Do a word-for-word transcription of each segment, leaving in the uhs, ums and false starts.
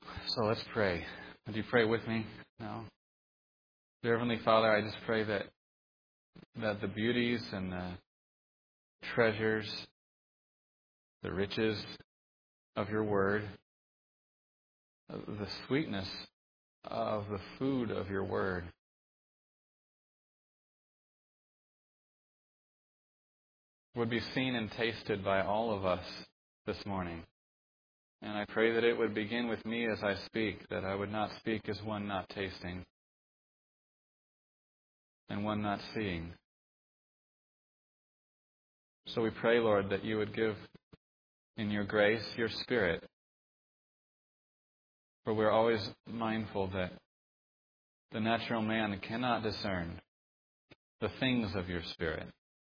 So let's pray. Would you pray with me now? Dear Heavenly Father, I just pray that that the beauties and the treasures, the riches of your word, the sweetness of the food of your word would be seen and tasted by all of us this morning. And I pray that it would begin with me as I speak, that I would not speak as one not tasting and one not seeing. So we pray, Lord, that you would give in your grace your Spirit. For we're always mindful that the natural man cannot discern the things of your Spirit.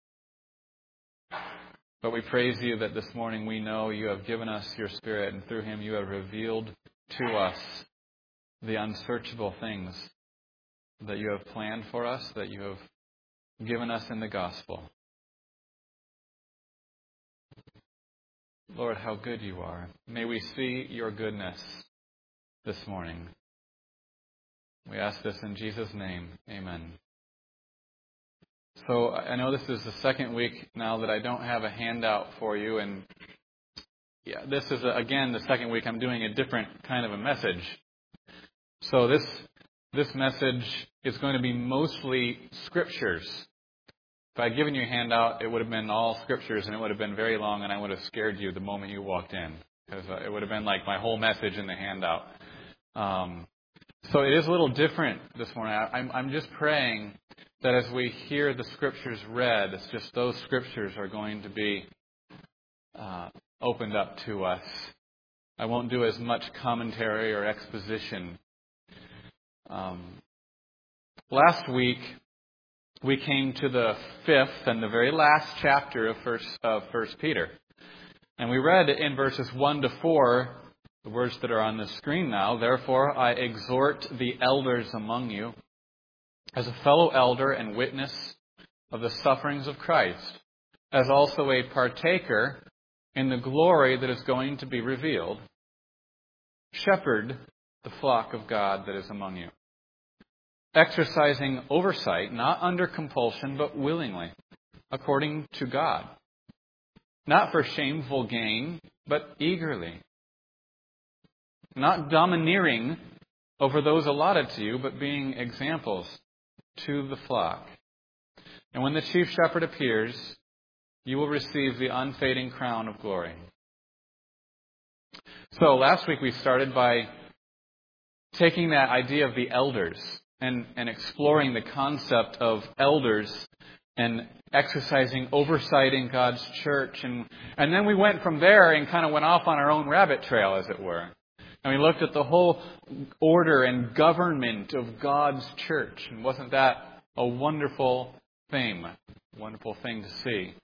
But we praise you that this morning we know you have given us your Spirit, and through him you have revealed to us the unsearchable things that you have planned for us, that you have given us in the gospel. Lord, how good you are. May we see your goodness this morning. We ask this in Jesus' name. Amen. So I know this is the second week now that I don't have a handout for you, and yeah, this is again the second week I'm doing a different kind of a message. So this this message is going to be mostly scriptures. If I had given you a handout, it would have been all scriptures, and it would have been very long, and I would have scared you the moment you walked in, because it would have been like my whole message in the handout. Um, so it is a little different this morning. I, I'm, I'm just praying that as we hear the scriptures read, it's just those scriptures are going to be uh, opened up to us. I won't do as much commentary or exposition. Um, last week, we came to the fifth and the very last chapter of First of First Peter, and we read in verses one to four the words that are on the screen now. Therefore, I exhort the elders among you, as a fellow elder and witness of the sufferings of Christ, as also a partaker in the glory that is going to be revealed, shepherd the flock of God that is among you, exercising oversight, not under compulsion, but willingly, according to God, not for shameful gain, but eagerly, not domineering over those allotted to you, but being examples to the flock. And when the chief shepherd appears, you will receive the unfading crown of glory. So last week we started by taking that idea of the elders and, and exploring the concept of elders and exercising oversight in God's church. And, and then we went from there and kind of went off on our own rabbit trail, as it were. And we looked at the whole order and government of God's church. And wasn't that a wonderful thing? Wonderful thing to see.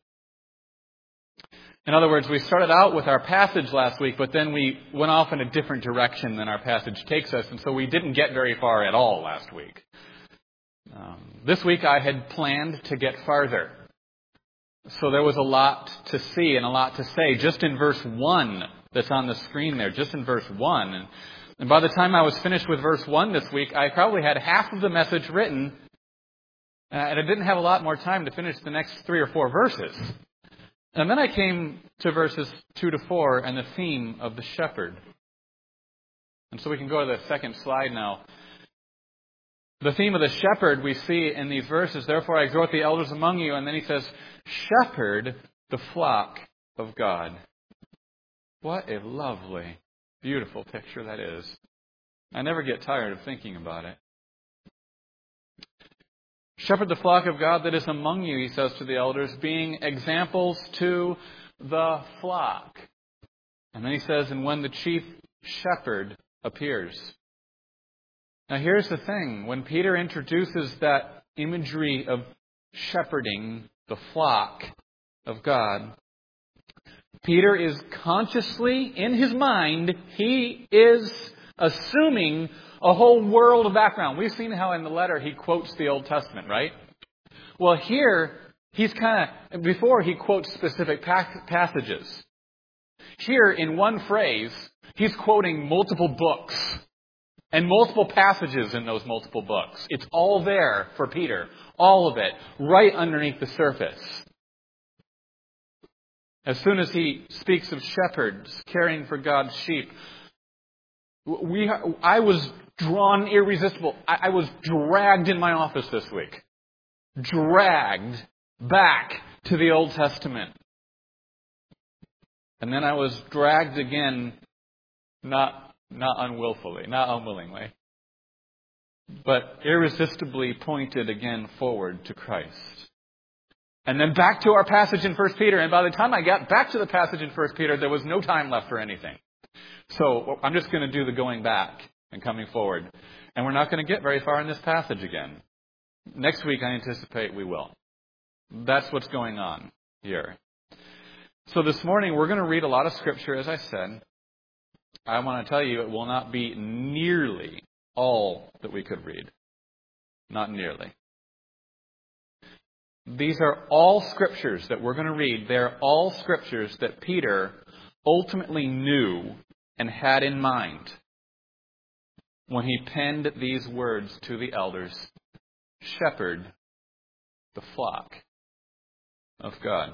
In other words, we started out with our passage last week, but then we went off in a different direction than our passage takes us. And so we didn't get very far at all last week. Um, this week I had planned to get farther. So there was a lot to see and a lot to say just in verse one. That's on the screen there, just in verse one. And, and by the time I was finished with verse one this week, I probably had half of the message written, uh, and I didn't have a lot more time to finish the next three or four verses. And then I came to verses two to four and the theme of the shepherd. And so we can go to the second slide now. The theme of the shepherd we see in these verses, therefore I exhort the elders among you, and then he says, shepherd the flock of God. What a lovely, beautiful picture that is. I never get tired of thinking about it. Shepherd the flock of God that is among you, he says to the elders, being examples to the flock. And then he says, and when the chief shepherd appears. Now here's the thing. When Peter introduces that imagery of shepherding the flock of God, Peter is consciously, in his mind, he is assuming a whole world of background. We've seen how in the letter he quotes the Old Testament, right? Well, here, he's kind of, before he quotes specific passages. Here, in one phrase, He's quoting multiple books and multiple passages in those multiple books. It's all there for Peter. All of it. Right underneath the surface. As soon as he speaks of shepherds caring for God's sheep, we, I was drawn irresistible. I, I was dragged in my office this week. Dragged back to the Old Testament. And then I was dragged again, not not unwillfully, not unwillingly, but irresistibly pointed again forward to Christ. And then back to our passage in First Peter. And by the time I got back to the passage in First Peter, there was no time left for anything. So I'm just going to do the going back and coming forward. And we're not going to get very far in this passage again. Next week, I anticipate we will. That's what's going on here. So this morning, we're going to read a lot of Scripture, as I said. I want to tell you, it will not be nearly all that we could read. Not nearly. These are all Scriptures that we're going to read. They're all Scriptures that Peter ultimately knew and had in mind when he penned these words to the elders. Shepherd the flock of God.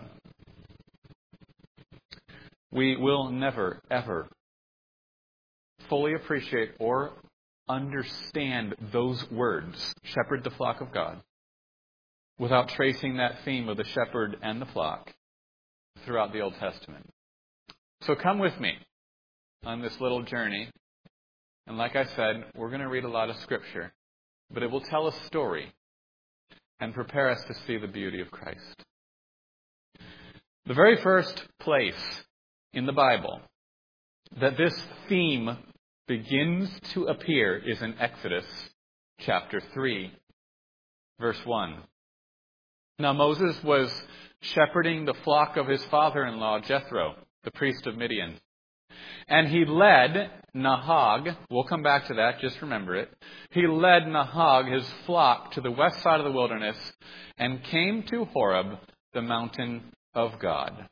We will never, ever fully appreciate or understand those words, shepherd the flock of God, without tracing that theme of the shepherd and the flock throughout the Old Testament. So come with me on this little journey. And like I said, we're going to read a lot of Scripture, but it will tell a story and prepare us to see the beauty of Christ. The very first place in the Bible that this theme begins to appear is in Exodus chapter three, verse one. Now Moses was shepherding the flock of his father-in-law Jethro, the priest of Midian. And he led Nahag, we'll come back to that, just remember it. He led Nahag, his flock, to the west side of the wilderness and came to Horeb, the mountain of God.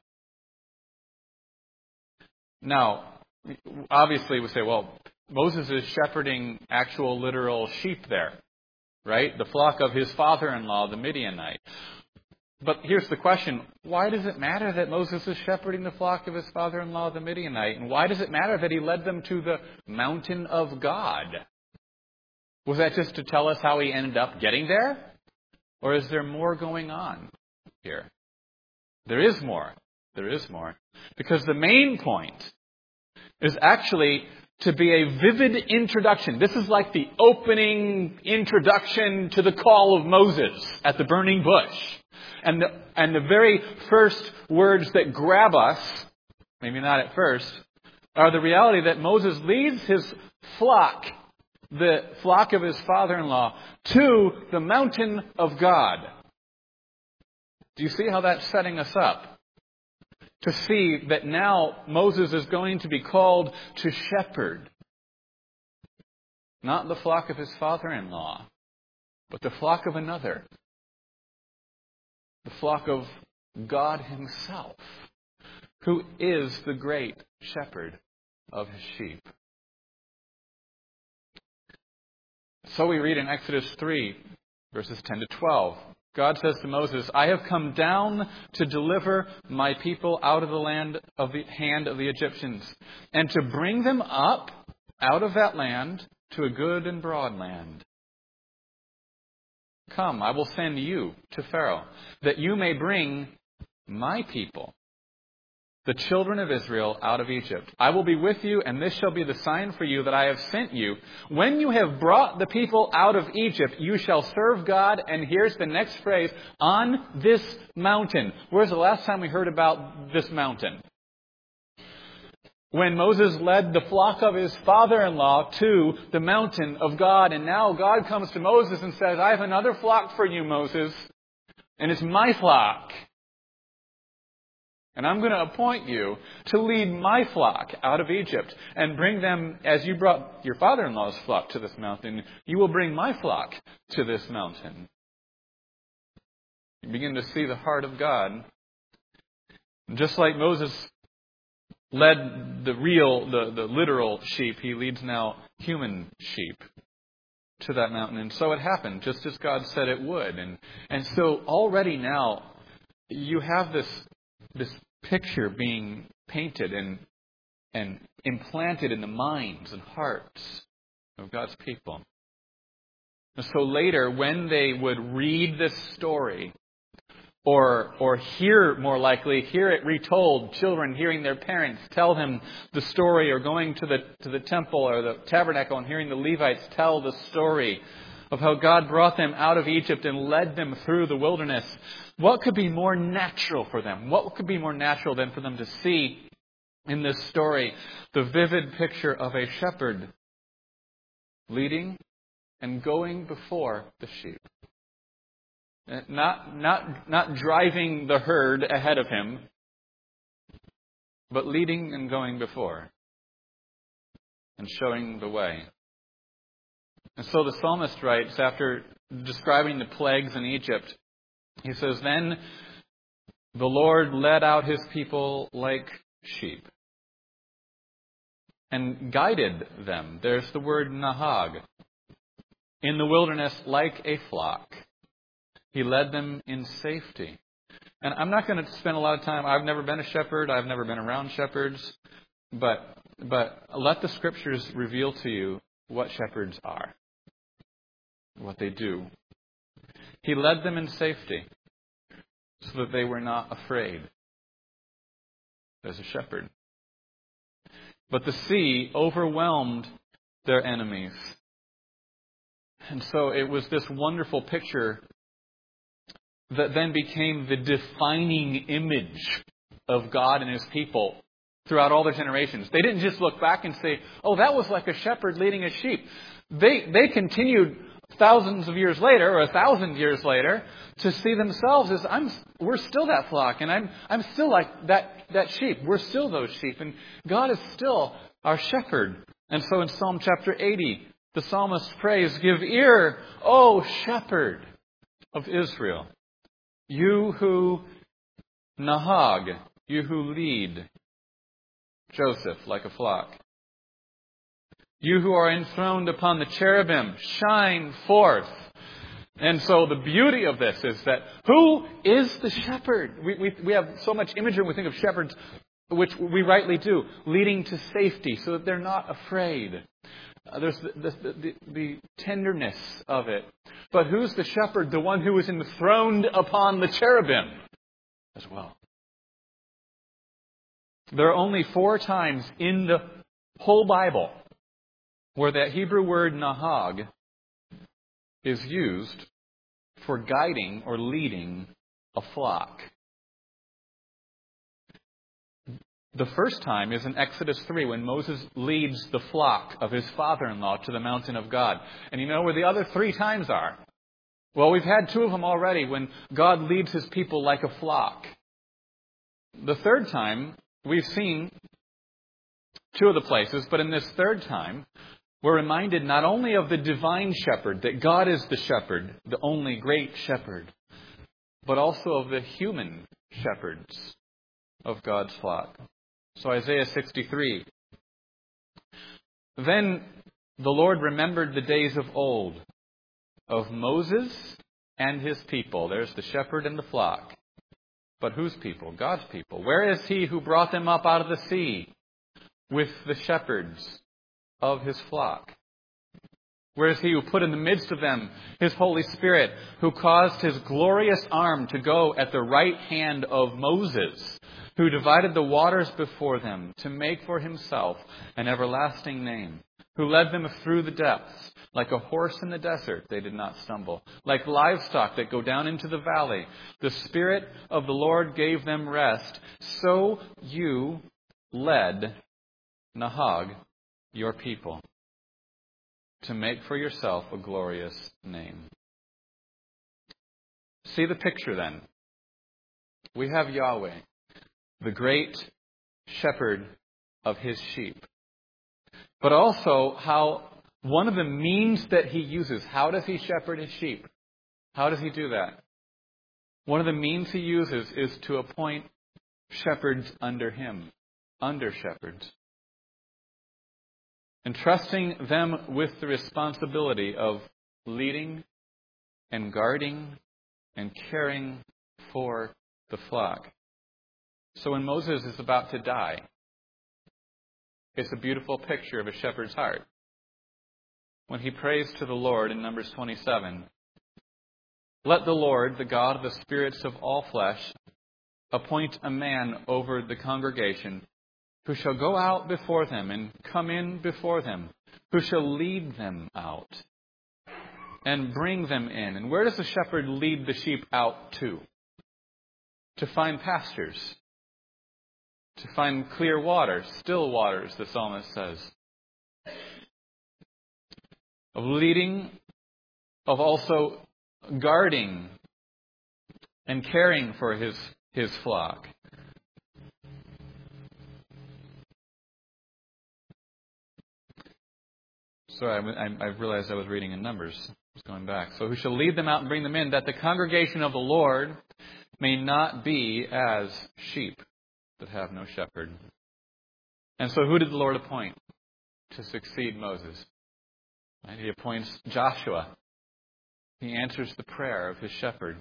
Now, obviously we say, well, Moses is shepherding actual literal sheep there, right? The flock of his father-in-law, the Midianite. But here's the question. Why does it matter that Moses is shepherding the flock of his father-in-law, the Midianite? And why does it matter that he led them to the mountain of God? Was that just to tell us how he ended up getting there? Or is there more going on here? There is more. There is more. Because the main point is actually to be a vivid introduction. This is like the opening introduction to the call of Moses at the burning bush. And the, and the very first words that grab us, maybe not at first, are the reality that Moses leads his flock, the flock of his father-in-law, to the mountain of God. Do you see how that's setting us up? To see that now Moses is going to be called to shepherd. Not the flock of his father-in-law, but the flock of another. The flock of God himself, who is the great shepherd of his sheep. So we read in Exodus three, verses ten to twelve. God says to Moses, I have come down to deliver my people out of the land of the hand of the Egyptians, and to bring them up out of that land to a good and broad land. Come, I will send you to Pharaoh, that you may bring my people, the children of Israel, out of Egypt. I will be with you, and this shall be the sign for you that I have sent you. When you have brought the people out of Egypt, you shall serve God. And here's the next phrase, on this mountain. Where's the last time we heard about this mountain? When Moses led the flock of his father-in-law to the mountain of God. And now God comes to Moses and says, I have another flock for you, Moses. And it's my flock. And I'm going to appoint you to lead my flock out of Egypt and bring them, as you brought your father-in-law's flock to this mountain, you will bring my flock to this mountain. You begin to see the heart of God. Just like Moses led the real, the, the literal sheep, he leads now human sheep to that mountain. And so it happened, just as God said it would. And and so already now, you have this this picture being painted and and implanted in the minds and hearts of God's people. And so later, when they would read this story, Or or hear, more likely, hear it retold, children hearing their parents tell them the story, or going to the to the temple or the tabernacle and hearing the Levites tell the story of how God brought them out of Egypt and led them through the wilderness. What could be more natural for them? What could be more natural than for them to see in this story the vivid picture of a shepherd leading and going before the sheep? Not, not, not driving the herd ahead of him, but leading and going before and showing the way. And so the psalmist writes, after describing the plagues in Egypt, he says, "Then the Lord led out his people like sheep and guided them." There's the word nahag. "In the wilderness like a flock. He led them in safety." And I'm not going to spend a lot of time. I've never been a shepherd. I've never been around shepherds. But but let the Scriptures reveal to you what shepherds are, what they do. He led them in safety so that they were not afraid. There's a shepherd. But the sea overwhelmed their enemies. And so it was this wonderful picture that then became the defining image of God and His people throughout all their generations. They didn't just look back and say, "Oh, that was like a shepherd leading a sheep." They they continued thousands of years later, or a thousand years later, to see themselves as, "I'm we're still that flock, and I'm I'm still like that that sheep. We're still those sheep, and God is still our shepherd." And so in Psalm chapter eighty, the psalmist prays, "Give ear, O shepherd of Israel. You who nahag, you who lead Joseph like a flock. You who are enthroned upon the cherubim, shine forth." And so the beauty of this is that who is the shepherd? We, we, we have so much imagery when we think of shepherds, which we rightly do, leading to safety so that they're not afraid. Uh, there's the, the, the, the tenderness of it. But who's the shepherd? The one who is enthroned upon the cherubim as well. There are only four times in the whole Bible where that Hebrew word nahag is used for guiding or leading a flock. The first time is in Exodus three, when Moses leads the flock of his father-in-law to the mountain of God. And you know where the other three times are? Well, we've had two of them already, when God leads His people like a flock. The third time, we've seen two of the places, but in this third time, we're reminded not only of the divine shepherd, that God is the shepherd, the only great shepherd, but also of the human shepherds of God's flock. So Isaiah sixty-three. "Then the Lord remembered the days of old, of Moses and his people." There's the shepherd and the flock. But whose people? God's people. "Where is He who brought them up out of the sea with the shepherds of His flock? Where is He who put in the midst of them His Holy Spirit, who caused His glorious arm to go at the right hand of Moses, who divided the waters before them to make for Himself an everlasting name, who led them through the depths? Like a horse in the desert, they did not stumble. Like livestock that go down into the valley, the Spirit of the Lord gave them rest. So you led nahag, your people, to make for yourself a glorious name." See the picture then. We have Yahweh, the great shepherd of His sheep. But also how one of the means that He uses, how does He shepherd His sheep? How does He do that? One of the means He uses is to appoint shepherds under Him. under-shepherds, entrusting them with the responsibility of leading and guarding and caring for the flock. So when Moses is about to die, it's a beautiful picture of a shepherd's heart. When he prays to the Lord in Numbers twenty-seven, "Let the Lord, the God of the spirits of all flesh, appoint a man over the congregation who shall go out before them and come in before them, who shall lead them out and bring them in." And where does the shepherd lead the sheep out to? To find pastures, to find clear waters, still waters, the psalmist says. Of leading, of also guarding and caring for his, his flock. Sorry, I, I realized I was reading in Numbers. I was going back. "So who shall lead them out and bring them in, that the congregation of the Lord may not be as sheep that have no shepherd." And so who did the Lord appoint to succeed Moses? Right? He appoints Joshua. He answers the prayer of his shepherd.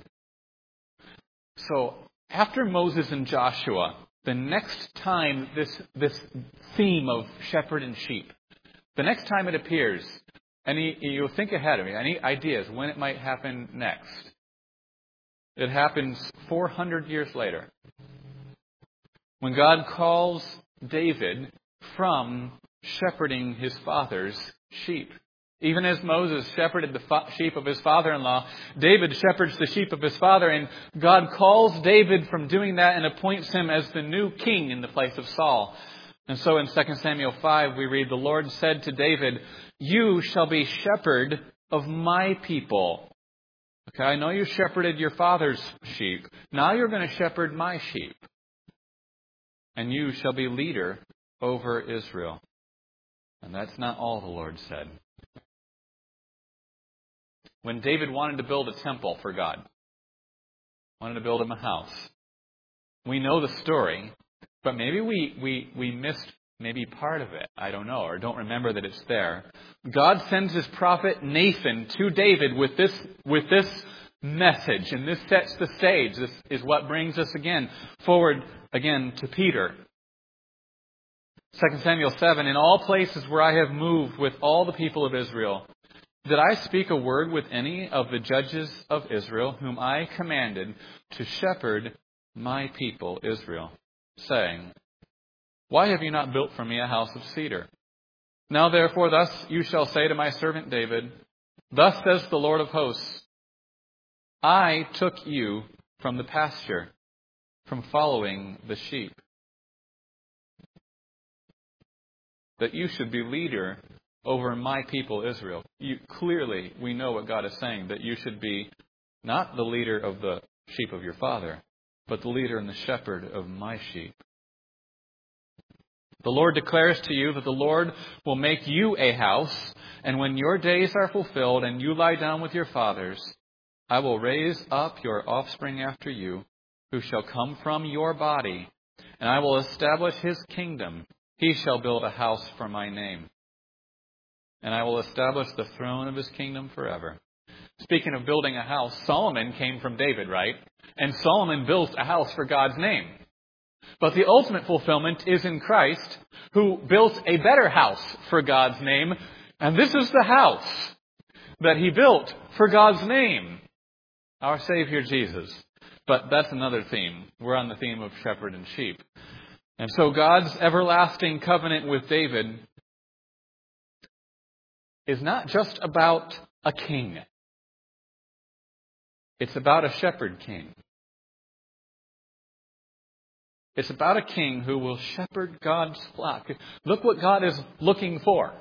So after Moses and Joshua, the next time this, this theme of shepherd and sheep, the next time it appears, any, you'll think ahead of me, any ideas when it might happen next? It happens four hundred years later, when God calls David from shepherding his father's sheep. Even as Moses shepherded the fa- sheep of his father-in-law, David shepherds the sheep of his father, and God calls David from doing that and appoints him as the new king in the place of Saul. And so in Second Samuel five, we read, "The Lord said to David, 'You shall be shepherd of my people.'" Okay, I know you shepherded your father's sheep. Now you're going to shepherd my sheep. "And you shall be leader over Israel." And that's not all the Lord said. When David wanted to build a temple for God, wanted to build him a house, we know the story, but maybe we, we, we missed maybe part of it. I don't know, or don't remember that it's there. God sends his prophet Nathan to David with this, with this message, and this sets the stage. This is what brings us again forward again to Peter. Second Samuel seven, "In all places where I have moved with all the people of Israel, did I speak a word with any of the judges of Israel, whom I commanded to shepherd my people Israel, saying, 'Why have you not built for me a house of cedar?' Now therefore thus you shall say to my servant David, 'Thus says the Lord of hosts, I took you from the pasture, from following the sheep, that you should be leader over my people Israel.'" You, clearly, we know what God is saying, that you should be not the leader of the sheep of your father, but the leader and the shepherd of my sheep. "The Lord declares to you that the Lord will make you a house, and when your days are fulfilled and you lie down with your fathers, I will raise up your offspring after you, who shall come from your body, and I will establish his kingdom. He shall build a house for my name, and I will establish the throne of his kingdom forever." Speaking of building a house, Solomon came from David, right? And Solomon built a house for God's name. But the ultimate fulfillment is in Christ, who built a better house for God's name. And this is the house that he built for God's name, our Savior Jesus. But that's another theme. We're on the theme of shepherd and sheep. And so God's everlasting covenant with David is not just about a king. It's about a shepherd king. It's about a king who will shepherd God's flock. Look what God is looking for.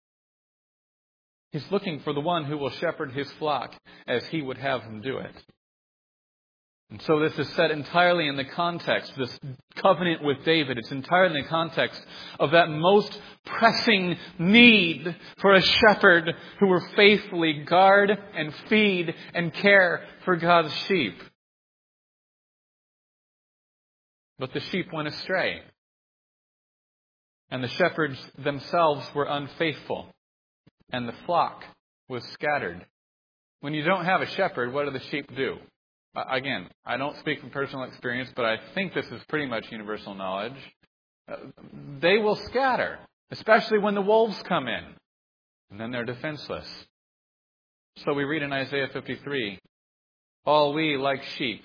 He's looking for the one who will shepherd his flock as he would have him do it. And so this is set entirely in the context, this covenant with David, it's entirely in the context of that most pressing need for a shepherd who will faithfully guard and feed and care for God's sheep. But the sheep went astray. And the shepherds themselves were unfaithful, and the flock was scattered. When you don't have a shepherd, what do the sheep do? Uh, again, I don't speak from personal experience, but I think this is pretty much universal knowledge. Uh, they will scatter, especially when the wolves come in. And then they're defenseless. So we read in Isaiah fifty-three, all we, like sheep,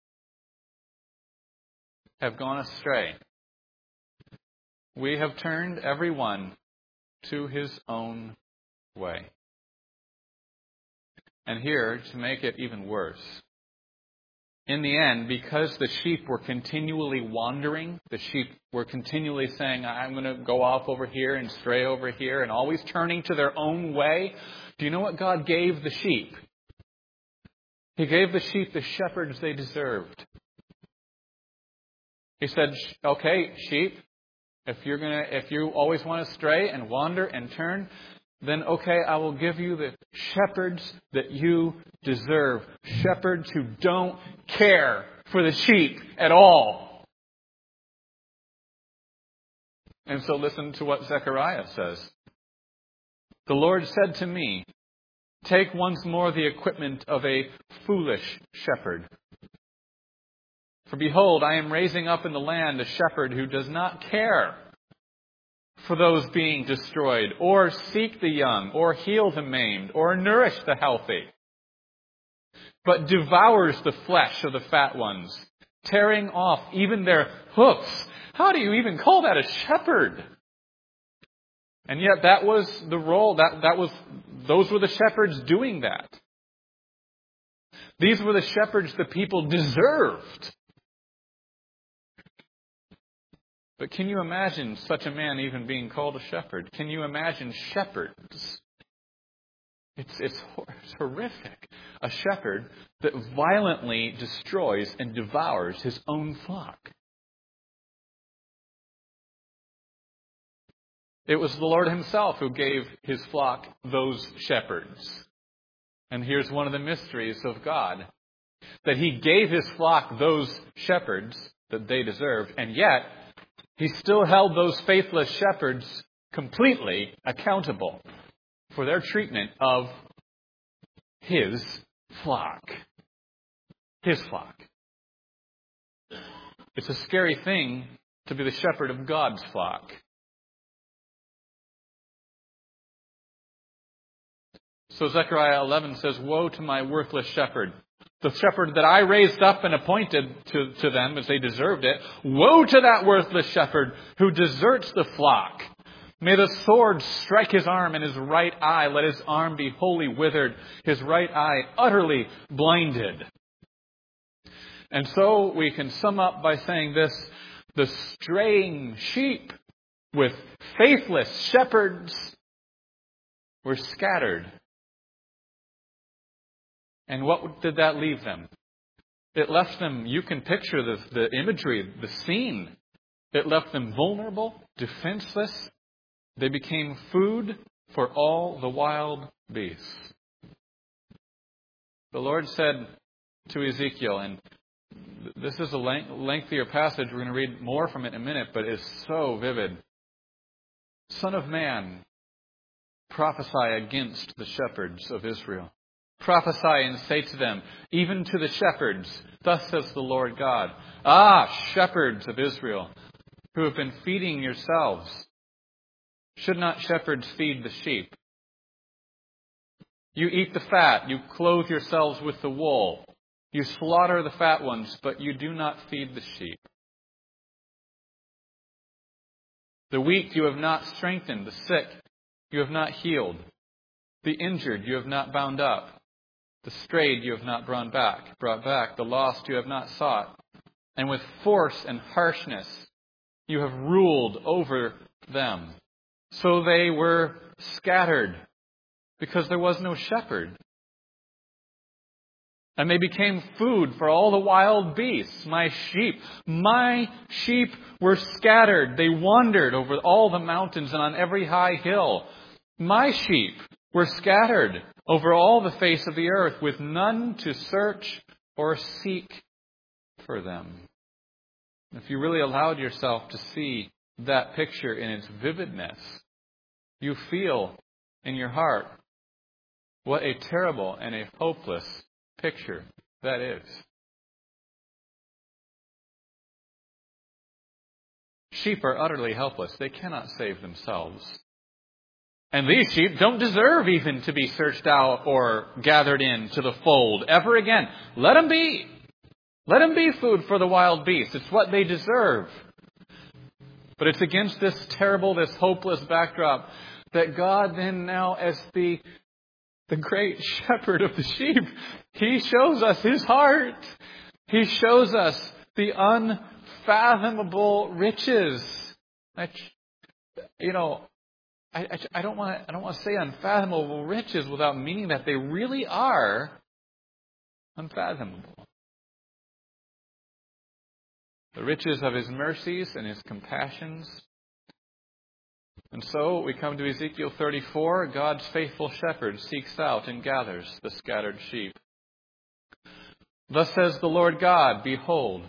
have gone astray. We have turned every one to his own way. And here, to make it even worse, in the end, because the sheep were continually wandering, the sheep were continually saying, I'm going to go off over here and stray over here, and always turning to their own way. Do you know what God gave the sheep? He gave the sheep the shepherds they deserved. He said, okay, sheep, if you're gonna, if you always want to stray and wander and turn, then okay, I will give you the shepherds that you deserve. Shepherds who don't care for the sheep at all. And so listen to what Zechariah says. The Lord said to me, take once more the equipment of a foolish shepherd. For behold, I am raising up in the land a shepherd who does not care for those being destroyed, or seek the young, or heal the maimed, or nourish the healthy, but devours the flesh of the fat ones, tearing off even their hoofs. How do you even call that a shepherd? And yet that was the role, that, that was, those were the shepherds doing that. These were the shepherds the people deserved. But can you imagine such a man even being called a shepherd? Can you imagine shepherds? It's, it's, it's horrific. A shepherd that violently destroys and devours his own flock. It was the Lord himself who gave his flock those shepherds. And here's one of the mysteries of God. That he gave his flock those shepherds that they deserved, and yet he still held those faithless shepherds completely accountable for their treatment of his flock. His flock. It's a scary thing to be the shepherd of God's flock. So Zechariah eleven says, woe to my worthless shepherd. The shepherd that I raised up and appointed to, to them as they deserved it. Woe to that worthless shepherd who deserts the flock. May the sword strike his arm and his right eye. Let his arm be wholly withered, his right eye utterly blinded. And so we can sum up by saying this. The straying sheep with faithless shepherds were scattered. And what did that leave them? It left them, you can picture the, the imagery, the scene. It left them vulnerable, defenseless. They became food for all the wild beasts. The Lord said to Ezekiel, and this is a lengthier passage, we're going to read more from it in a minute, but it's so vivid. Son of man, prophesy against the shepherds of Israel. Prophesy and say to them, even to the shepherds, thus says the Lord God, ah, shepherds of Israel, who have been feeding yourselves, should not shepherds feed the sheep? You eat the fat, you clothe yourselves with the wool, you slaughter the fat ones, but you do not feed the sheep. The weak you have not strengthened, the sick you have not healed, the injured you have not bound up. The strayed you have not brought back, brought back. The lost you have not sought. And with force and harshness you have ruled over them. So they were scattered because there was no shepherd. And they became food for all the wild beasts, my sheep. My sheep were scattered. They wandered over all the mountains and on every high hill. My sheep were scattered over all the face of the earth, with none to search or seek for them. If you really allowed yourself to see that picture in its vividness, you feel in your heart what a terrible and a hopeless picture that is. Sheep are utterly helpless. They cannot save themselves. And these sheep don't deserve even to be searched out or gathered in to the fold ever again. Let them be. Let them be food for the wild beasts. It's what they deserve. But it's against this terrible, this hopeless backdrop that God then now, as the, the great shepherd of the sheep, He shows us His heart. He shows us the unfathomable riches. I, you know, I, I, I don't want to. I don't want to say unfathomable riches without meaning that they really are unfathomable. The riches of His mercies and His compassions. And so we come to Ezekiel thirty-four. God's faithful shepherd seeks out and gathers the scattered sheep. Thus says the Lord God, behold,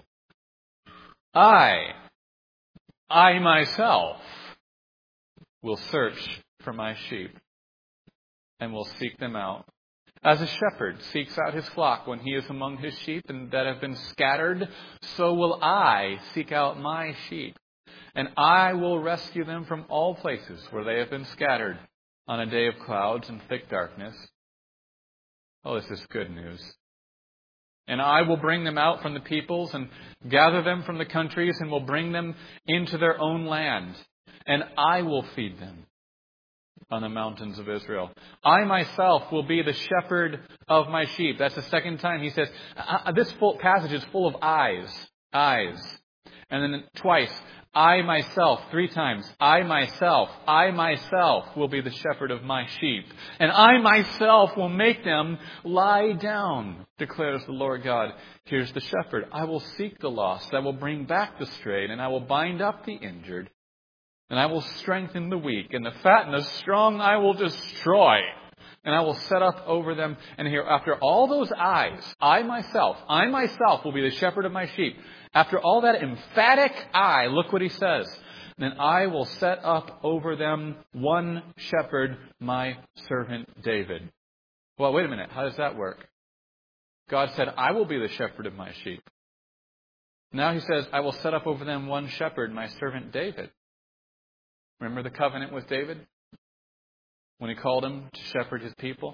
I, I myself, will search for my sheep and will seek them out. As a shepherd seeks out his flock when he is among his sheep and that have been scattered, so will I seek out my sheep. And I will rescue them from all places where they have been scattered on a day of clouds and thick darkness. Oh, this is good news. And I will bring them out from the peoples and gather them from the countries and will bring them into their own land. And I will feed them on the mountains of Israel. I myself will be the shepherd of my sheep. That's the second time he says, uh, this full passage is full of eyes. Eyes. And then twice, I myself, three times, I myself, I myself will be the shepherd of my sheep. And I myself will make them lie down, declares the Lord God. Here's the shepherd. I will seek the lost. I will bring back the strayed, and I will bind up the injured. And I will strengthen the weak, and the fat and the strong I will destroy. And I will set up over them. And here, after all those eyes, I myself, I myself will be the shepherd of my sheep. After all that emphatic I, look what he says. Then I will set up over them one shepherd, my servant David. Well, wait a minute. How does that work? God said, I will be the shepherd of my sheep. Now he says, I will set up over them one shepherd, my servant David. Remember the covenant with David? When he called him to shepherd his people?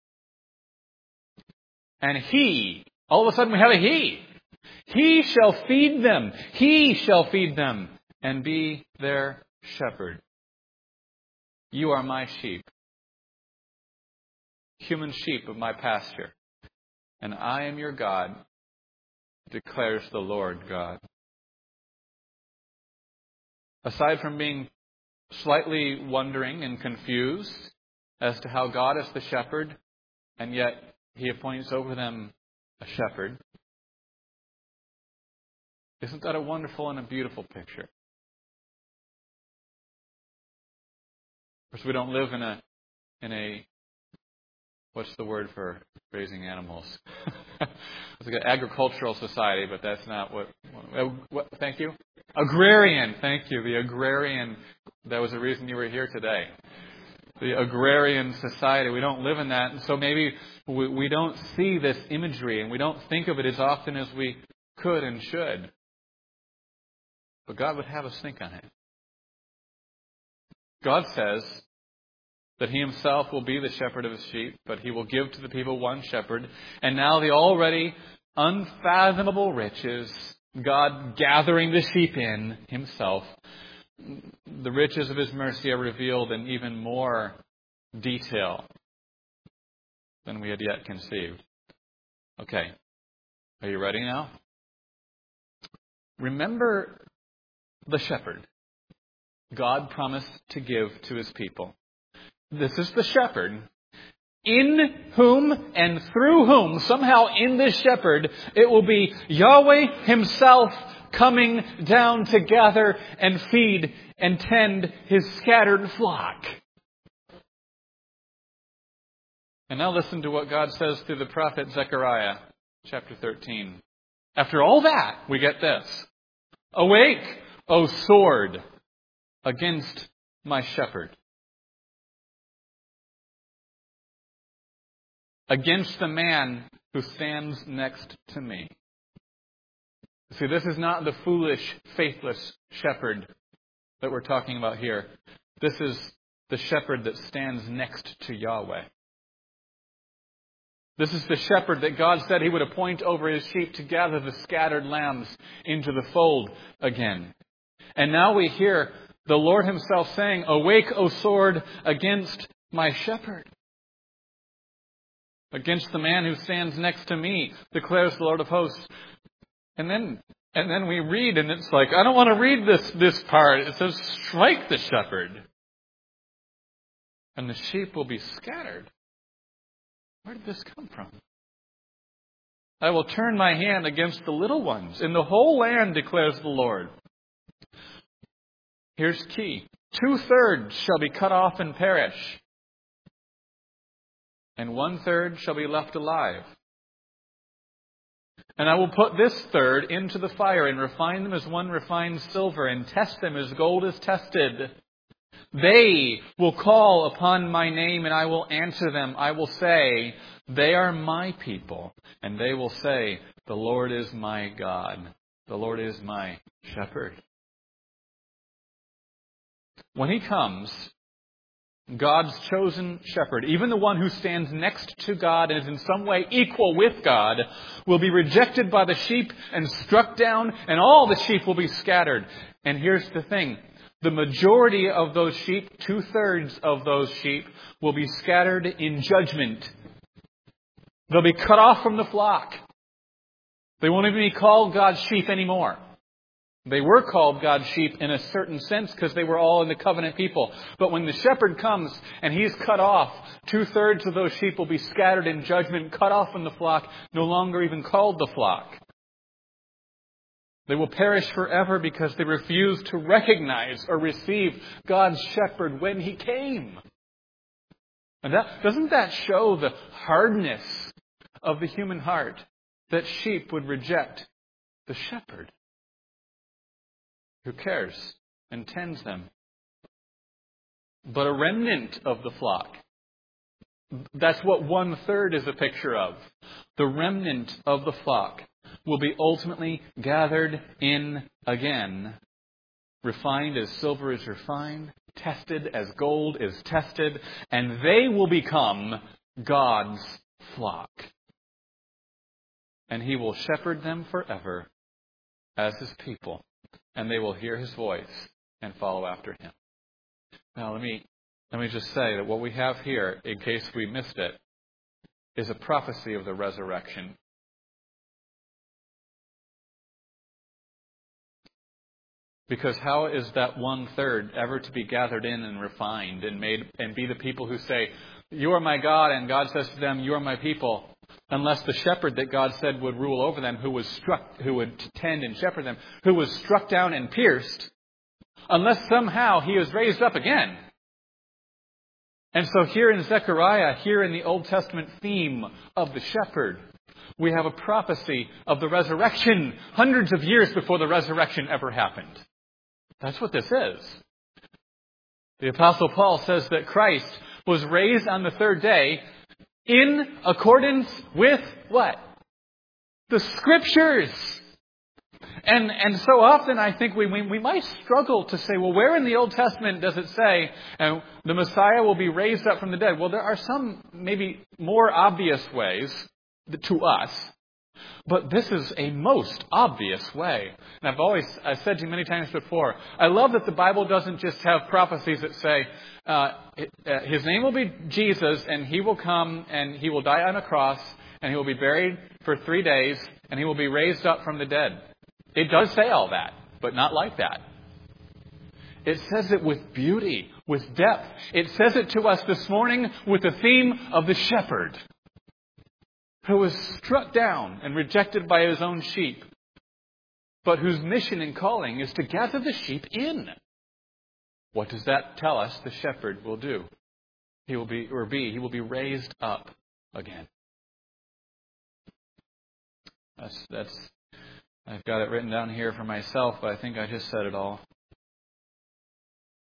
And he, all of a sudden we have a he. He shall feed them. He shall feed them and be their shepherd. You are my sheep. Human sheep of my pasture. And I am your God, declares the Lord God. Aside from being slightly wondering and confused as to how God is the shepherd, and yet He appoints over them a shepherd. Isn't that a wonderful and a beautiful picture? Of course, we don't live in a in a what's the word for raising animals? It's like an agricultural society, but that's not what, what, what. Thank you. Agrarian. Thank you. The agrarian. That was the reason you were here today. The agrarian society. We don't live in that. And so maybe we, we don't see this imagery and we don't think of it as often as we could and should. But God would have us think on it. God says that He Himself will be the shepherd of His sheep, but He will give to the people one shepherd. And now the already unfathomable riches, God gathering the sheep in Himself. The riches of His mercy are revealed in even more detail than we had yet conceived. Okay. Are you ready now? Remember the shepherd God promised to give to His people. This is the shepherd in whom and through whom, somehow in this shepherd, it will be Yahweh Himself coming down to gather and feed and tend His scattered flock. And now listen to what God says through the prophet Zechariah, chapter thirteen. After all that, we get this. Awake, O sword, against my shepherd. Against the man who stands next to me. See, this is not the foolish, faithless shepherd that we're talking about here. This is the shepherd that stands next to Yahweh. This is the shepherd that God said He would appoint over His sheep to gather the scattered lambs into the fold again. And now we hear the Lord Himself saying, "Awake, O sword, against my shepherd. Against the man who stands next to me, declares the Lord of hosts." And then and then we read, and it's like, I don't want to read this, this part. It says, "Strike the shepherd, and the sheep will be scattered." Where did this come from? "I will turn my hand against the little ones in the whole land, declares the Lord." Here's key. Two-thirds shall be cut off and perish, and one-third shall be left alive. "And I will put this third into the fire and refine them as one refines silver and test them as gold is tested. They will call upon my name and I will answer them. I will say, they are my people. And they will say, the Lord is my God. The Lord is my shepherd." When He comes, God's chosen shepherd, even the one who stands next to God and is in some way equal with God, will be rejected by the sheep and struck down, and all the sheep will be scattered. And here's the thing. The majority of those sheep, two-thirds of those sheep, will be scattered in judgment. They'll be cut off from the flock. They won't even be called God's sheep anymore. They were called God's sheep in a certain sense because they were all in the covenant people. But when the shepherd comes and He's cut off, two-thirds of those sheep will be scattered in judgment, cut off from the flock, no longer even called the flock. They will perish forever because they refuse to recognize or receive God's shepherd when He came. And that, doesn't that show the hardness of the human heart, that sheep would reject the shepherd who cares and tends them? But a remnant of the flock. That's what one-third is a picture of. The remnant of the flock will be ultimately gathered in again, refined as silver is refined, tested as gold is tested, and they will become God's flock. And He will shepherd them forever as His people, and they will hear His voice and follow after Him. Now let me let me just say that what we have here, in case we missed it, is a prophecy of the resurrection. Because how is that one-third ever to be gathered in and refined and made and be the people who say, "You are my God," and God says to them, "You are my people," unless the shepherd that God said would rule over them, who was struck, who would tend and shepherd them, who was struck down and pierced, unless somehow He is raised up again. And so here in Zechariah, here in the Old Testament theme of the shepherd, we have a prophecy of the resurrection hundreds of years before the resurrection ever happened. That's what this is. The Apostle Paul says that Christ was raised on the third day in accordance with what? The Scriptures. And and so often I think we, we we might struggle to say, well, where in the Old Testament does it say uh, the Messiah will be raised up from the dead? Well, there are some maybe more obvious ways to us, but this is a most obvious way. And I've always I've said to you many times before, I love that the Bible doesn't just have prophecies that say uh, His name will be Jesus, and He will come and He will die on a cross, and He will be buried for three days, and He will be raised up from the dead. It does say all that, but not like that. It says it with beauty, with depth. It says it to us this morning with the theme of the shepherd, who was struck down and rejected by his own sheep, but whose mission and calling is to gather the sheep in. What does that tell us the shepherd will do? He will be, or be, he will be raised up again. That's, that's, I've got it written down here for myself, but I think I just said it all.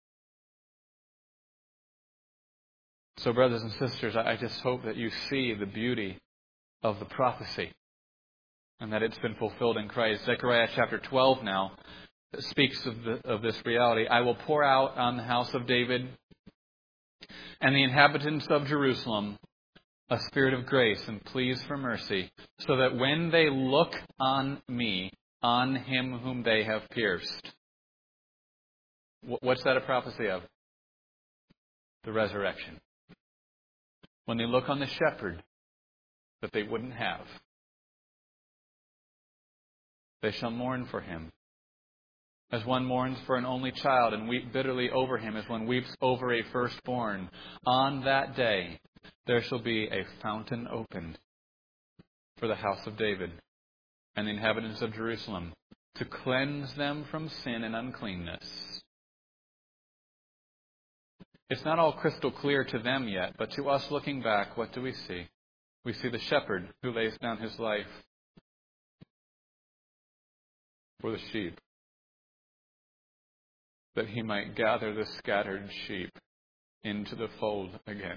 So, brothers and sisters, I just hope that you see the beauty of the prophecy and that it's been fulfilled in Christ. Zechariah chapter twelve now speaks of, the, of this reality. I will pour out on the house of David and the inhabitants of Jerusalem a spirit of grace and pleas for mercy, so that when they look on me, on him whom they have pierced. What's that a prophecy of? The resurrection. When they look on the shepherd that they wouldn't have, they shall mourn for him. As one mourns for an only child and weep bitterly over him, as one weeps over a firstborn. On that day there shall be a fountain opened for the house of David and the inhabitants of Jerusalem, to cleanse them from sin and uncleanness. It's not all crystal clear to them yet, but to us looking back, what do we see? We see the shepherd who lays down his life for the sheep, that he might gather the scattered sheep into the fold again.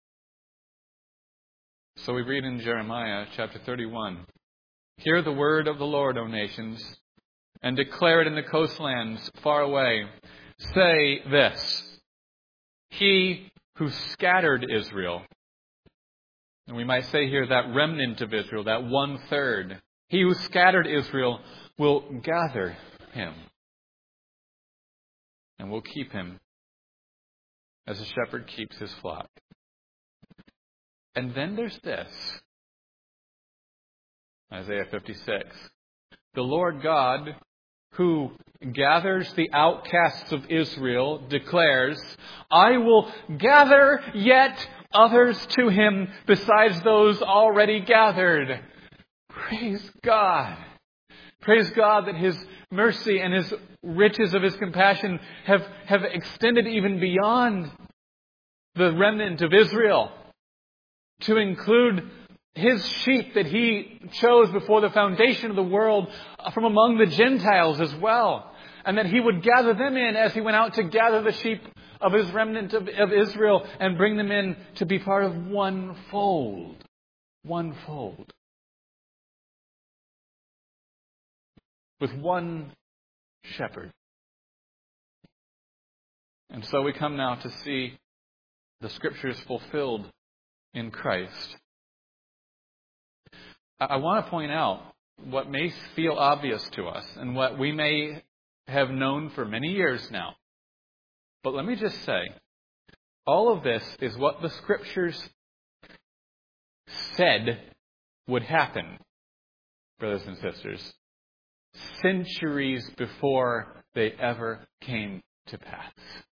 So we read in Jeremiah chapter thirty-one, hear the word of the Lord, O nations, and declare it in the coastlands far away. Say this, he who scattered Israel, and we might say here that remnant of Israel, that one third, he who scattered Israel will gather him and will keep him as a shepherd keeps his flock. And then there's this, Isaiah fifty-six. The Lord God, who gathers the outcasts of Israel, declares, I will gather yet others to him besides those already gathered. Praise God. Praise God that his mercy and his riches of his compassion have, have extended even beyond the remnant of Israel, to include his sheep that he chose before the foundation of the world from among the Gentiles as well. And that he would gather them in as he went out to gather the sheep of his remnant of, of Israel and bring them in to be part of one fold. One fold. With one shepherd. And so we come now to see the Scriptures fulfilled in Christ. I want to point out what may feel obvious to us and what we may have known for many years now. But let me just say, all of this is what the Scriptures said would happen, brothers and sisters, centuries before they ever came to pass.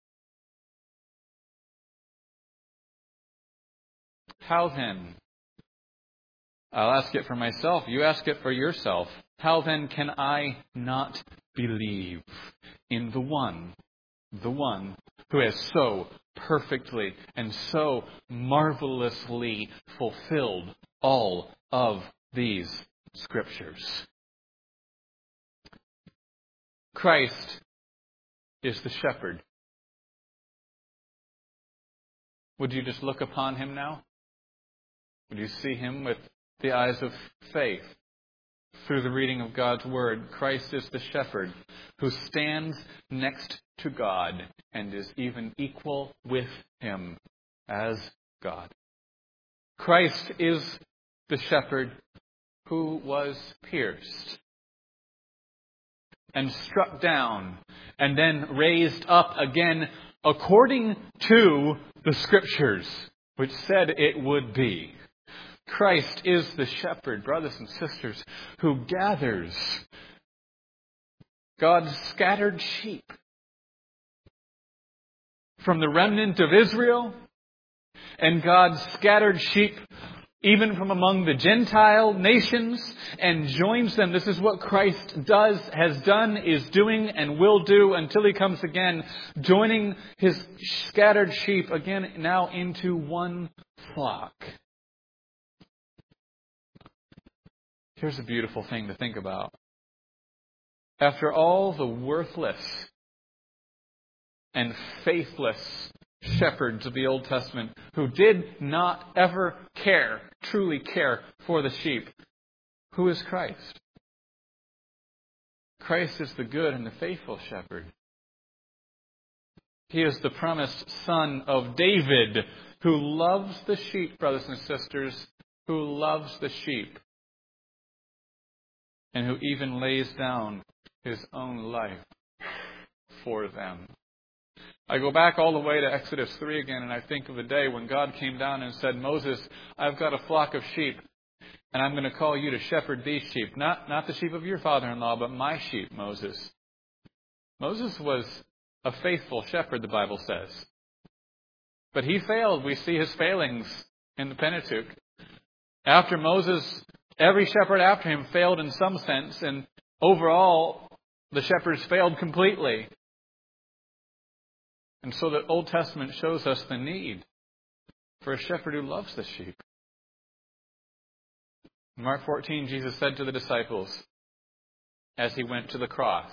How then? I'll ask it for myself. You ask it for yourself. How then can I not believe in the one, the one who has so perfectly and so marvelously fulfilled all of these Scriptures? Christ is the shepherd. Would you just look upon him now? Would you see him with the eyes of faith through the reading of God's Word? Christ is the shepherd who stands next to God and is even equal with him as God. Christ is the shepherd who was pierced and struck down and then raised up again according to the Scriptures, which said it would be. Christ is the shepherd, brothers and sisters, who gathers God's scattered sheep from the remnant of Israel and God's scattered sheep even from among the Gentile nations, and joins them. This is what Christ does, has done, is doing, and will do until he comes again, joining his scattered sheep again now into one flock. Here's a beautiful thing to think about. After all the worthless and faithless shepherds of the Old Testament who did not ever care, truly care for the sheep. Who is Christ? Christ is the good and the faithful shepherd. He is the promised son of David who loves the sheep, brothers and sisters, who loves the sheep, and who even lays down his own life for them. I go back all the way to Exodus three again, and I think of the day when God came down and said, Moses, I've got a flock of sheep, and I'm going to call you to shepherd these sheep. Not, not the sheep of your father-in-law, but my sheep, Moses. Moses was a faithful shepherd, the Bible says. But he failed. We see his failings in the Pentateuch. After Moses, every shepherd after him failed in some sense, and overall, the shepherds failed completely. And so the Old Testament shows us the need for a shepherd who loves the sheep. In Mark fourteen, Jesus said to the disciples as he went to the cross,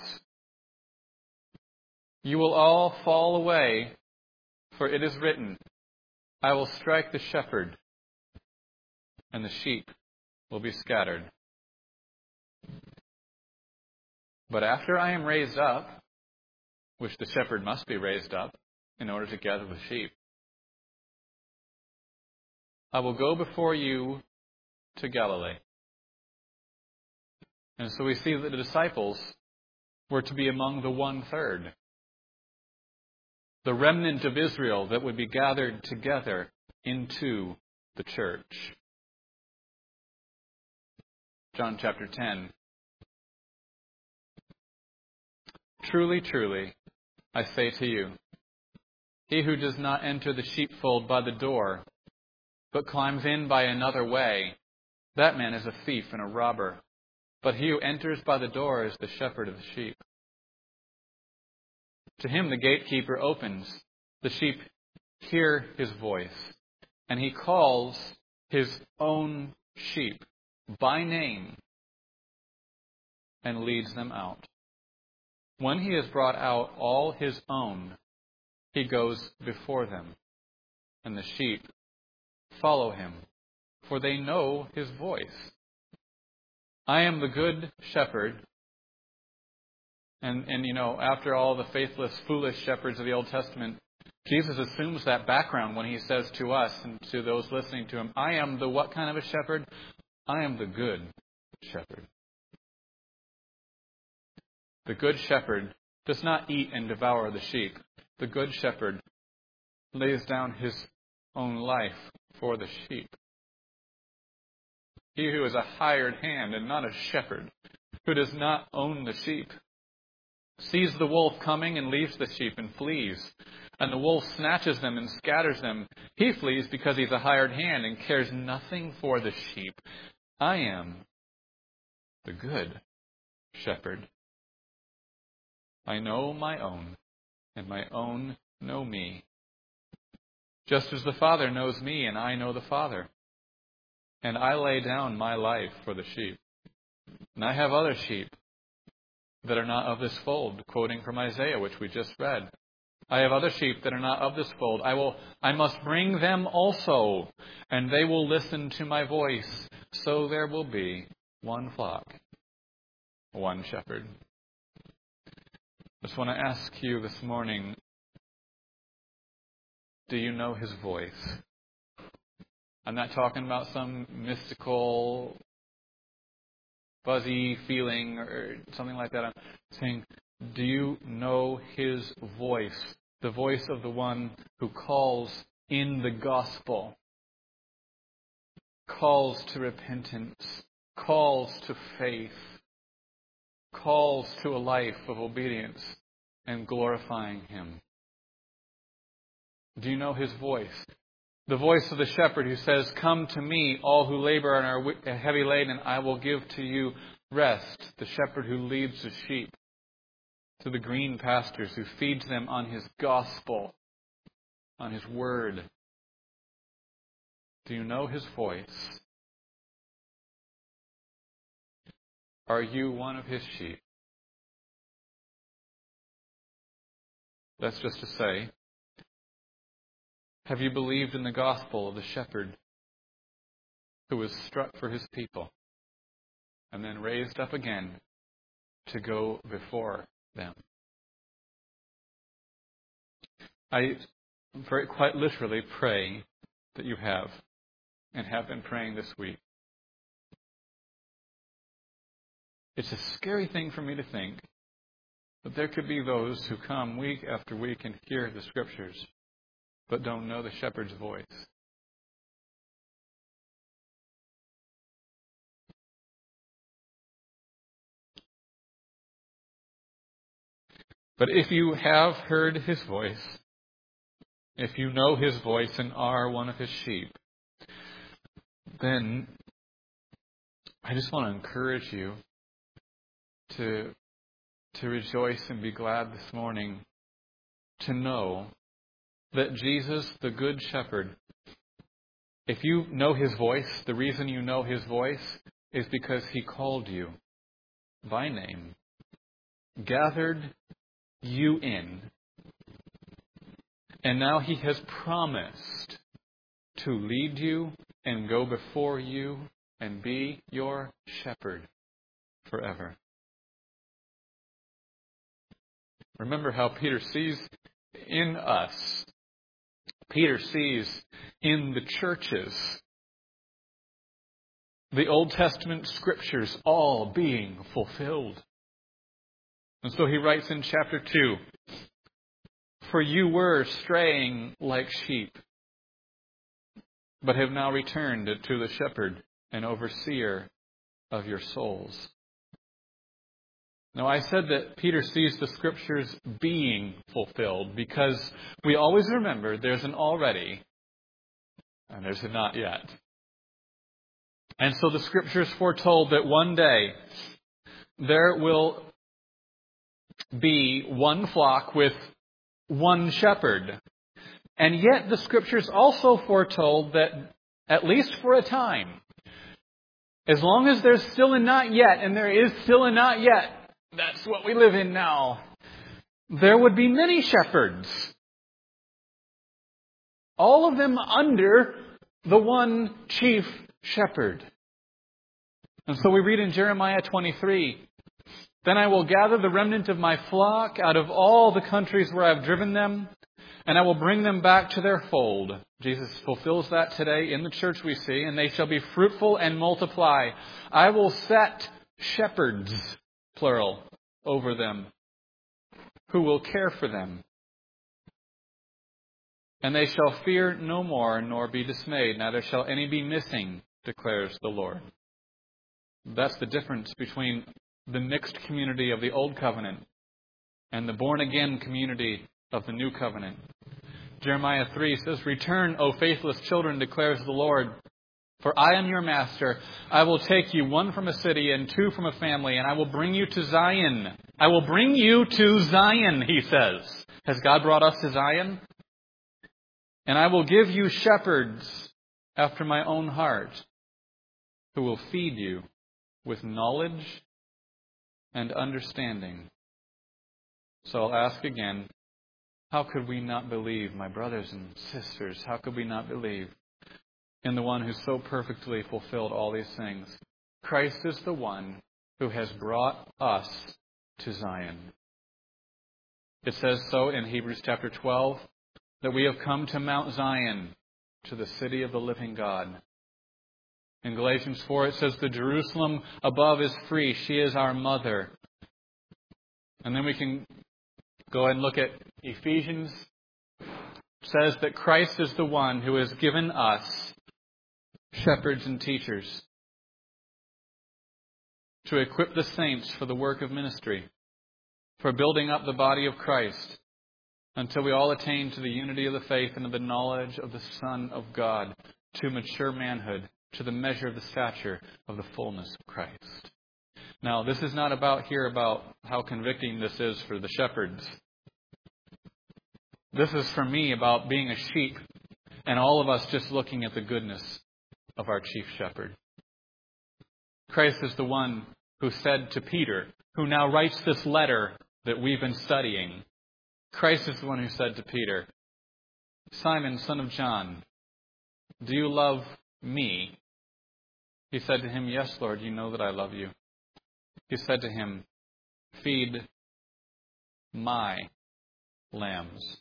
"You will all fall away, for it is written, I will strike the shepherd, and the sheep will be scattered. But after I am raised up," which the shepherd must be raised up in order to gather the sheep, "I will go before you to Galilee." And so we see that the disciples were to be among the one-third, the remnant of Israel that would be gathered together into the church. John chapter ten. "Truly, truly, I say to you, he who does not enter the sheepfold by the door, but climbs in by another way, that man is a thief and a robber. But he who enters by the door is the shepherd of the sheep. To him the gatekeeper opens. The sheep hear his voice, and he calls his own sheep by name and leads them out. When he has brought out all his own, he goes before them, and the sheep follow him, for they know his voice. I am the good shepherd." And, and you know, after all the faithless, foolish shepherds of the Old Testament, Jesus assumes that background when he says to us and to those listening to him, I am the what kind of a shepherd? I am the good shepherd. The good shepherd does not eat and devour the sheep. The good shepherd lays down his own life for the sheep. He who is a hired hand and not a shepherd, who does not own the sheep, sees the wolf coming and leaves the sheep and flees. And the wolf snatches them and scatters them. He flees because he's a hired hand and cares nothing for the sheep. I am the good shepherd. I know my own, and my own know me. Just as the Father knows me, and I know the Father. And I lay down my life for the sheep. And I have other sheep that are not of this fold, quoting from Isaiah, which we just read. I have other sheep that are not of this fold. I will, I must bring them also, and they will listen to my voice. So there will be one flock, one shepherd. I just want to ask you this morning, do you know his voice? I'm not talking about some mystical, fuzzy feeling or something like that. I'm saying, do you know his voice? The voice of the one who calls in the gospel, calls to repentance, calls to faith, calls to a life of obedience and glorifying him. Do you know his voice? The voice of the shepherd who says, come to me, all who labor and are heavy laden, and I will give to you rest. The shepherd who leads the sheep to the green pastures, who feeds them on his gospel, on his word. Do you know his voice? Are you one of his sheep? That's just to say, Have you believed in the gospel of the shepherd who was struck for his people and then raised up again to go before them? I very quite literally pray that you have, and have been praying this week. It's a scary thing for me to think that there could be those who come week after week and hear the Scriptures, but don't know the shepherd's voice. But if you have heard his voice, if you know his voice and are one of his sheep, then I just want to encourage you to, to rejoice and be glad this morning to know that Jesus, the Good Shepherd, if you know his voice, the reason you know his voice is because he called you by name, gathered you in, and now he has promised to lead you and go before you and be your shepherd forever. Remember how Peter sees in us, Peter sees in the churches the Old Testament Scriptures all being fulfilled. And so he writes in chapter two, "For you were straying like sheep, but have now returned to the shepherd and overseer of your souls." Now, I said that Peter sees the Scriptures being fulfilled because we always remember there's an already and there's a not yet. And so the Scriptures foretold that one day there will be one flock with one shepherd. And yet the Scriptures also foretold that, at least for a time, as long as there's still a not yet, and there is still a not yet, that's what we live in now, there would be many shepherds. All of them under the one chief shepherd. And so we read in Jeremiah twenty-three, "Then I will gather the remnant of my flock out of all the countries where I have driven them, and I will bring them back to their fold." Jesus fulfills that today in the church we see. "And they shall be fruitful and multiply. I will set shepherds," plural, "over them, who will care for them. And they shall fear no more, nor be dismayed. Neither shall any be missing, declares the Lord." That's the difference between the mixed community of the Old Covenant and the born-again community of the New Covenant. Jeremiah three says, "Return, O faithless children, declares the Lord. For I am your master. I will take you, one from a city and two from a family, and I will bring you to Zion." I will bring you to Zion, he says. Has God brought us to Zion? "And I will give you shepherds after my own heart, who will feed you with knowledge and understanding." So I'll ask again, how could we not believe, my brothers and sisters, how could we not believe in the one who so perfectly fulfilled all these things? Christ is the one who has brought us to Zion. It says so in Hebrews chapter twelve, that we have come to Mount Zion, to the city of the living God. In Galatians four, it says, "The Jerusalem above is free. She is our mother." And then we can go ahead and look at Ephesians. It says that Christ is the one who has given us shepherds and teachers to equip the saints for the work of ministry, for building up the body of Christ, until we all attain to the unity of the faith and of the knowledge of the Son of God, to mature manhood, to the measure of the stature of the fullness of Christ. Now, this is not about here about how convicting this is for the shepherds. This is for me about being a sheep and all of us just looking at the goodness of our chief shepherd. Christ is the one who said to Peter, who now writes this letter that we've been studying. Christ is the one who said to Peter, Simon, son of John, do you love me? He said to him, Yes, Lord, you know that I love you. He said to him, Feed my lambs.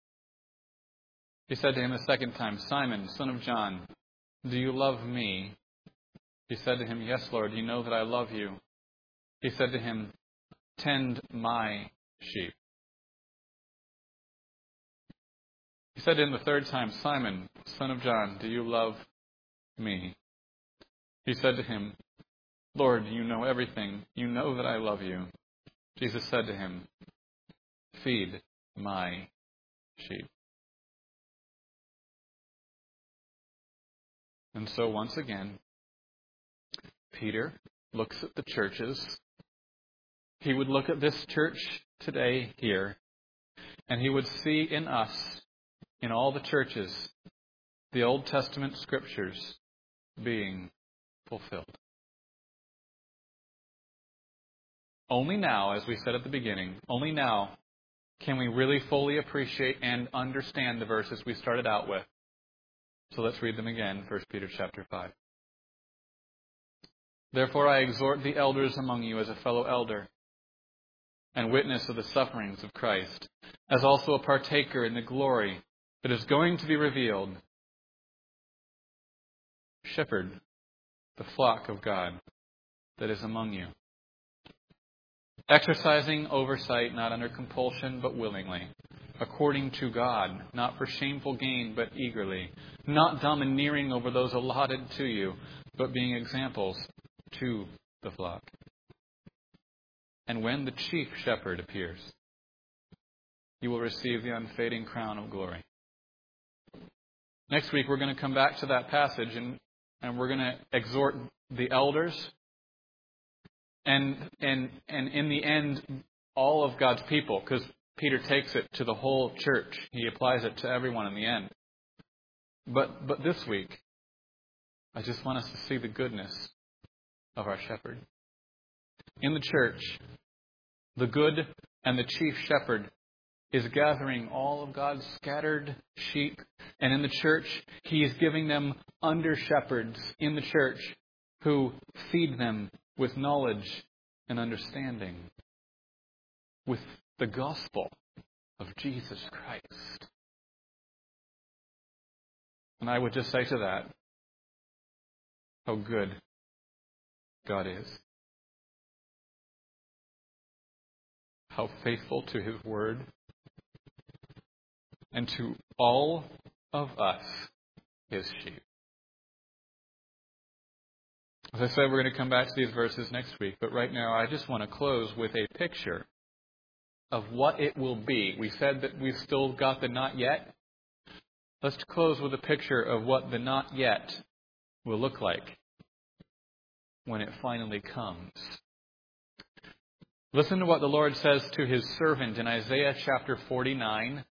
He said to him a second time, Simon, son of John, do you love me? He said to him, Yes, Lord, you know that I love you. He said to him, Tend my sheep. He said to him the third time, Simon, son of John, do you love me? He said to him, Lord, you know everything. You know that I love you. Jesus said to him, Feed my sheep. And so once again, Peter looks at the churches. He would look at this church today here, and he would see in us, in all the churches, the Old Testament scriptures being fulfilled. Only now, as we said at the beginning, only now can we really fully appreciate and understand the verses we started out with. So let's read them again, First Peter chapter five. Therefore I exhort the elders among you as a fellow elder and witness of the sufferings of Christ, as also a partaker in the glory that is going to be revealed. Shepherd the flock of God that is among you, exercising oversight not under compulsion but willingly, according to God, not for shameful gain but eagerly, not domineering over those allotted to you, but being examples to the flock. And when the chief shepherd appears, you will receive the unfading crown of glory. Next week we're going to come back to that passage and, and we're going to exhort the elders and and and in the end all of God's people, because Peter takes it to the whole church. He applies it to everyone in the end. But but this week, I just want us to see the goodness of our shepherd. In the church, the good and the chief shepherd is gathering all of God's scattered sheep. And in the church, he is giving them under-shepherds in the church who feed them with knowledge and understanding, with the gospel of Jesus Christ. And I would just say to that, how good God is. How faithful to His word. And to all of us, His sheep. As I said, we're going to come back to these verses next week. But right now, I just want to close with a picture of what it will be. We said that we've still got the not yet. Let's close with a picture of what the not yet will look like when it finally comes. Listen to what the Lord says to His servant in Isaiah chapter forty-nine.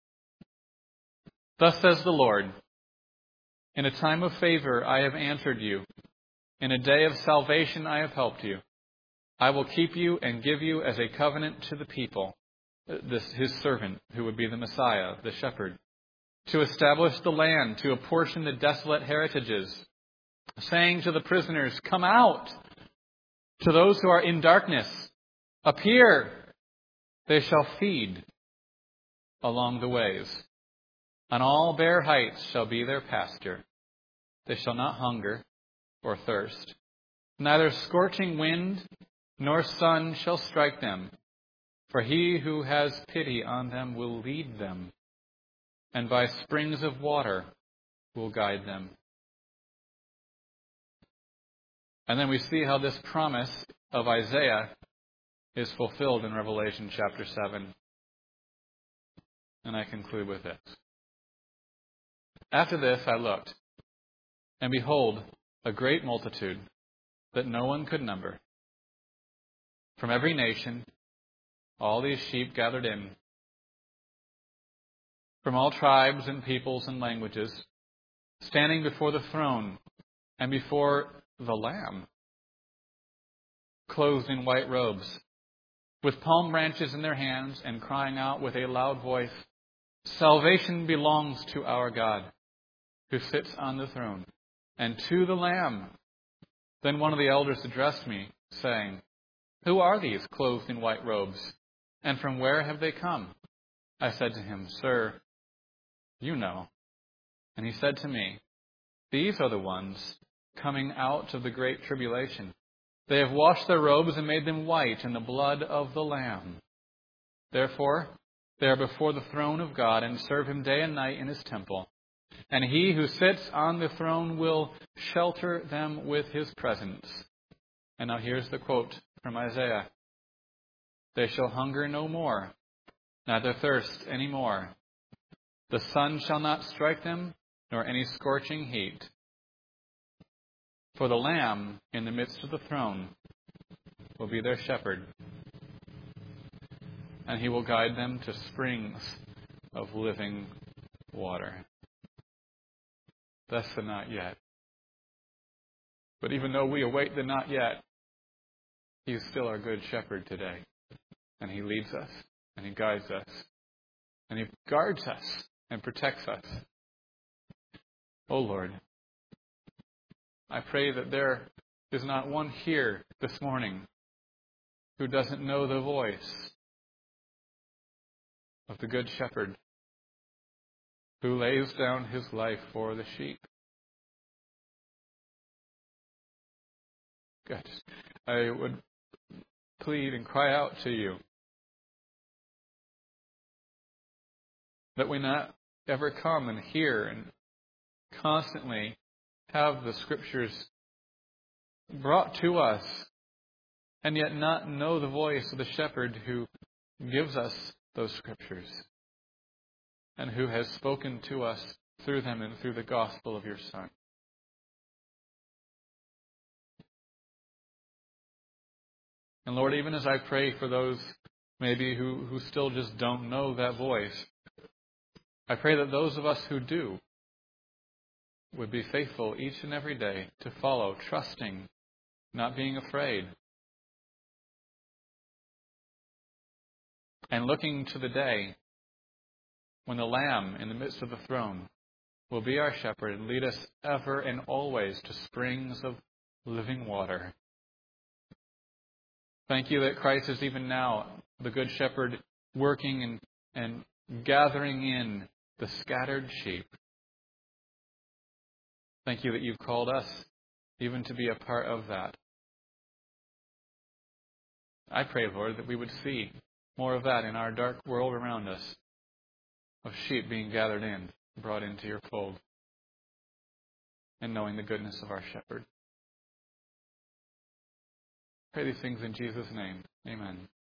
Thus says the Lord, in a time of favor I have answered you. In a day of salvation I have helped you. I will keep you and give you as a covenant to the people, this His servant, who would be the Messiah, the shepherd, to establish the land, to apportion the desolate heritages, saying to the prisoners, come out. To those who are in darkness, appear. They shall feed along the ways. On all bare heights shall be their pasture. They shall not hunger or thirst. Neither scorching wind nor sun shall strike them. For he who has pity on them will lead them, and by springs of water will guide them. And then we see how this promise of Isaiah is fulfilled in Revelation chapter seven. And I conclude with this. After this I looked, and behold, a great multitude that no one could number, from every nation, all these sheep gathered in, from all tribes and peoples and languages, standing before the throne and before the Lamb, clothed in white robes, with palm branches in their hands, and crying out with a loud voice, Salvation belongs to our God, who sits on the throne, and to the Lamb. Then one of the elders addressed me, saying, Who are these clothed in white robes, and from where have they come? I said to him, Sir, you know. And he said to me, These are the ones coming out of the great tribulation. They have washed their robes and made them white in the blood of the Lamb. Therefore, they are before the throne of God and serve him day and night in his temple. And he who sits on the throne will shelter them with his presence. And now here's the quote from Isaiah. They shall hunger no more, neither thirst any more. The sun shall not strike them, nor any scorching heat. For the Lamb in the midst of the throne will be their shepherd, and he will guide them to springs of living water. That's the not yet. But even though we await the not yet, he is still our good shepherd today. And he leads us, and he guides us, and he guards us and protects us. Oh Lord, I pray that there is not one here this morning who doesn't know the voice of the Good Shepherd who lays down his life for the sheep. God, I would plead and cry out to you that we not ever come and hear and constantly have the Scriptures brought to us and yet not know the voice of the shepherd who gives us those Scriptures and who has spoken to us through them and through the gospel of your Son. And Lord, even as I pray for those maybe who, who still just don't know that voice, I pray that those of us who do would be faithful each and every day to follow, trusting, not being afraid, and looking to the day when the Lamb in the midst of the throne will be our shepherd and lead us ever and always to springs of living water. Thank you that Christ is even now the Good Shepherd working and, and gathering in the scattered sheep. Thank you that you've called us even to be a part of that. I pray, Lord, that we would see more of that in our dark world around us, of sheep being gathered in, brought into your fold, and knowing the goodness of our shepherd. Pray these things in Jesus' name. Amen.